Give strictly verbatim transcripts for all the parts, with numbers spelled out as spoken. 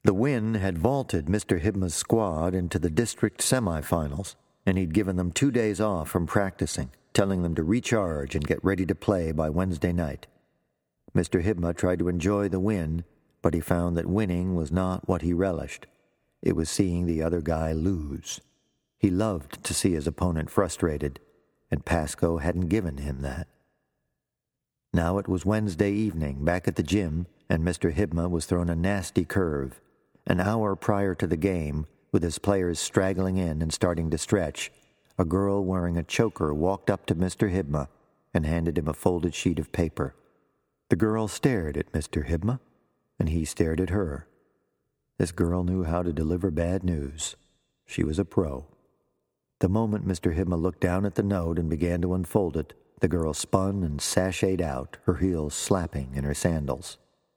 The win had vaulted Mister Hibma's squad into the district semifinals, and he'd given them two days off from practicing, telling them to recharge and get ready to play by Wednesday night. Mister Hibma tried to enjoy the win, but he found that winning was not what he relished. It was seeing the other guy lose. He loved to see his opponent frustrated, and Pasco hadn't given him that. Now it was Wednesday evening, back at the gym, and Mister Hibma was thrown a nasty curve. An hour prior to the game, with his players straggling in and starting to stretch, a girl wearing a choker walked up to Mister Hibma and handed him a folded sheet of paper. The girl stared at Mister Hibma, and he stared at her. This girl knew how to deliver bad news. She was a pro. The moment Mister Hibma looked down at the note and began to unfold it, the girl spun and sashayed out, her heels slapping in her sandals.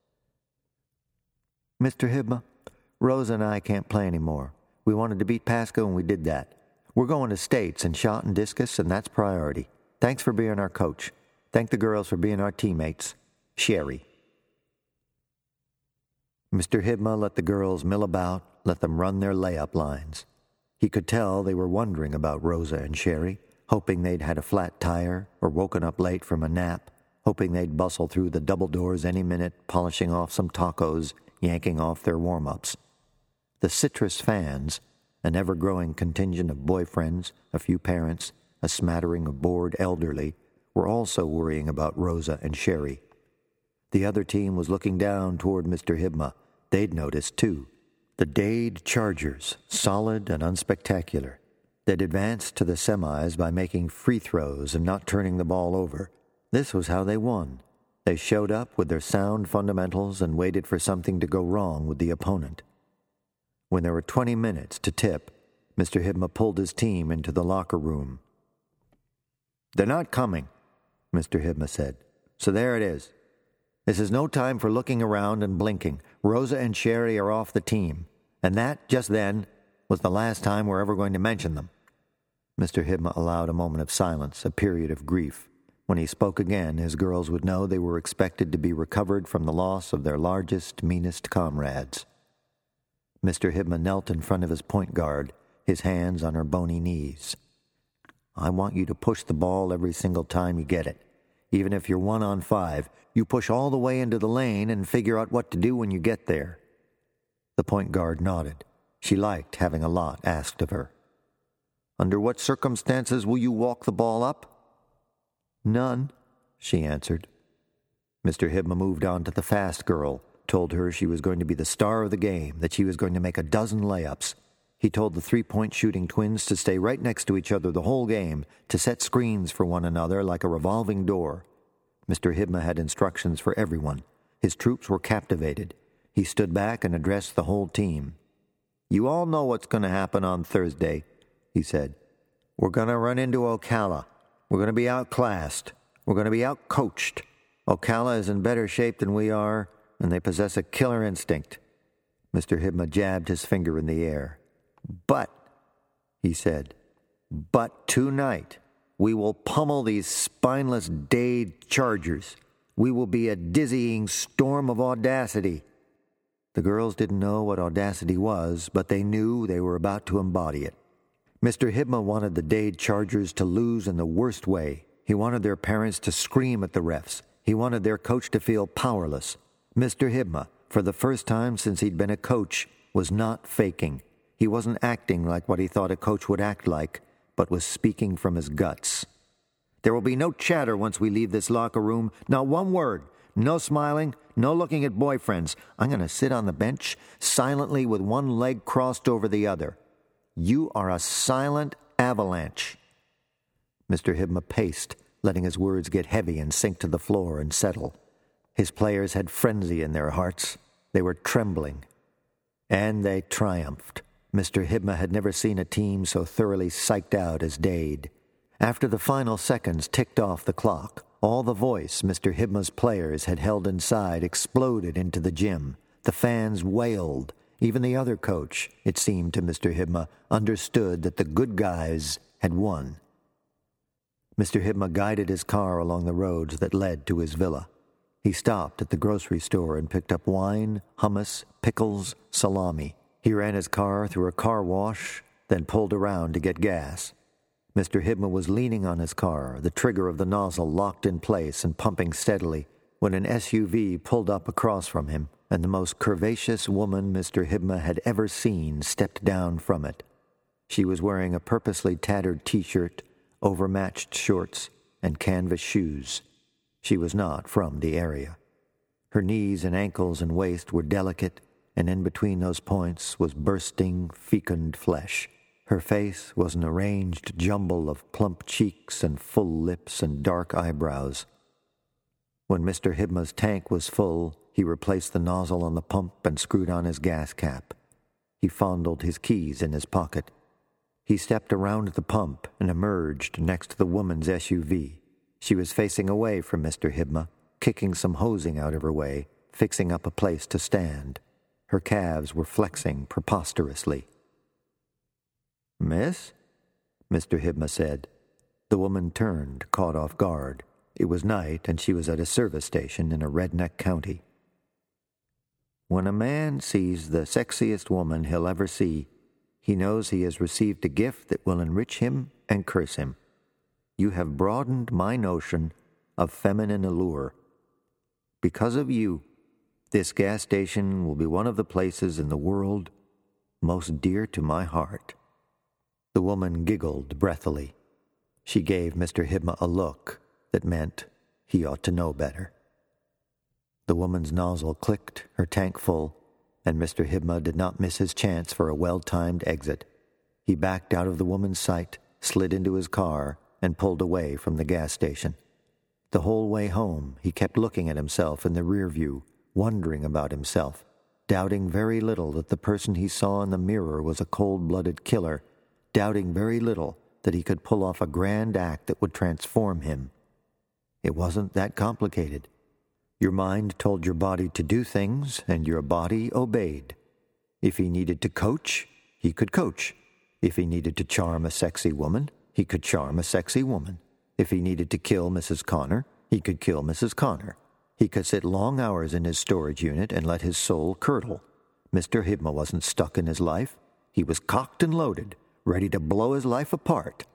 Mister Hibma, Rosa and I can't play anymore. We wanted to beat Pasco, and we did that. We're going to states in shot and discus, and that's priority. Thanks for being our coach. Thank the girls for being our teammates. Sherry. Mister Hibma let the girls mill about, let them run their layup lines. He could tell they were wondering about Rosa and Sherry, hoping they'd had a flat tire or woken up late from a nap, hoping they'd bustle through the double doors any minute, polishing off some tacos, yanking off their warm-ups. The citrus fans, an ever-growing contingent of boyfriends, a few parents, a smattering of bored elderly, were also worrying about Rosa and Sherry. The other team was looking down toward Mister Hibma. They'd noticed, too. The Dade Chargers, solid and unspectacular. They'd advanced to the semis by making free throws and not turning the ball over. This was how they won. They showed up with their sound fundamentals and waited for something to go wrong with the opponent. When there were twenty minutes to tip, Mister Hibma pulled his team into the locker room. "They're not coming," Mister Hibma said. "So there it is. This is no time for looking around and blinking. Rosa and Sherry are off the team, and that, just then, was the last time we're ever going to mention them." Mister Hibma allowed a moment of silence, a period of grief. When he spoke again, his girls would know they were expected to be recovered from the loss of their largest, meanest comrades. Mister Hibma knelt in front of his point guard, his hands on her bony knees. "I want you to push the ball every single time you get it. Even if you're one on five, you push all the way into the lane and figure out what to do when you get there." The point guard nodded. She liked having a lot asked of her. "Under what circumstances will you walk the ball up?" "None," she answered. Mister Hibma moved on to the fast girl, told her she was going to be the star of the game, that she was going to make a dozen layups. He told the three-point shooting twins to stay right next to each other the whole game, to set screens for one another like a revolving door. Mister Hibma had instructions for everyone. His troops were captivated. He stood back and addressed the whole team. "You all know what's going to happen on Thursday," he said. "We're going to run into Ocala. We're going to be outclassed. We're going to be outcoached. Ocala is in better shape than we are, and they possess a killer instinct." Mister Hibma jabbed his finger in the air. "But," he said, "but tonight we will pummel these spineless Dade Chargers. We will be a dizzying storm of audacity." The girls didn't know what audacity was, but they knew they were about to embody it. Mister Hibma wanted the Dade Chargers to lose in the worst way. He wanted their parents to scream at the refs. He wanted their coach to feel powerless. Mister Hibma, for the first time since he'd been a coach, was not faking. He wasn't acting like what he thought a coach would act like, but was speaking from his guts. "There will be no chatter once we leave this locker room. Not one word. No smiling. No looking at boyfriends. I'm going to sit on the bench silently with one leg crossed over the other. You are a silent avalanche." Mister Hibma paced, letting his words get heavy and sink to the floor and settle. His players had frenzy in their hearts. They were trembling. And they triumphed. Mister Hibma had never seen a team so thoroughly psyched out as Dade. After the final seconds ticked off the clock, all the voice Mister Hibma's players had held inside exploded into the gym. The fans wailed. Even the other coach, it seemed to Mister Hibma, understood that the good guys had won. Mister Hibma guided his car along the roads that led to his villa. He stopped at the grocery store and picked up wine, hummus, pickles, salami. He ran his car through a car wash, then pulled around to get gas. Mister Hibbma was leaning on his car, the trigger of the nozzle locked in place and pumping steadily, when an S U V pulled up across from him, and the most curvaceous woman Mister Hibbma had ever seen stepped down from it. She was wearing a purposely tattered T-shirt, overmatched shorts, and canvas shoes. She was not from the area. Her knees and ankles and waist were delicate, and in between those points was bursting, fecund flesh. Her face was an arranged jumble of plump cheeks and full lips and dark eyebrows. When Mister Hibbma's tank was full, he replaced the nozzle on the pump and screwed on his gas cap. He fondled his keys in his pocket. He stepped around the pump and emerged next to the woman's S U V. She was facing away from Mister Hibbma, kicking some hosing out of her way, fixing up a place to stand. Her calves were flexing preposterously. "Miss?" Mister Hibbma said. The woman turned, caught off guard. It was night, and she was at a service station in a redneck county. When a man sees the sexiest woman he'll ever see, he knows he has received a gift that will enrich him and curse him. You have broadened my notion of feminine allure. Because of you, this gas station will be one of the places in the world most dear to my heart." The woman giggled breathily. She gave Mister Hibbma a look that meant he ought to know better. The woman's nozzle clicked, her tank full, and Mister Hibbma did not miss his chance for a well-timed exit. He backed out of the woman's sight, slid into his car, and pulled away from the gas station. The whole way home, he kept looking at himself in the rear view, wondering about himself, doubting very little that the person he saw in the mirror was a cold-blooded killer, doubting very little that he could pull off a grand act that would transform him. It wasn't that complicated. Your mind told your body to do things, and your body obeyed. If he needed to coach, he could coach. If he needed to charm a sexy woman, he could charm a sexy woman. If he needed to kill Missus Connor, he could kill Missus Connor. He could sit long hours in his storage unit and let his soul curdle. Mister Hibbma wasn't stuck in his life. He was cocked and loaded, ready to blow his life apart.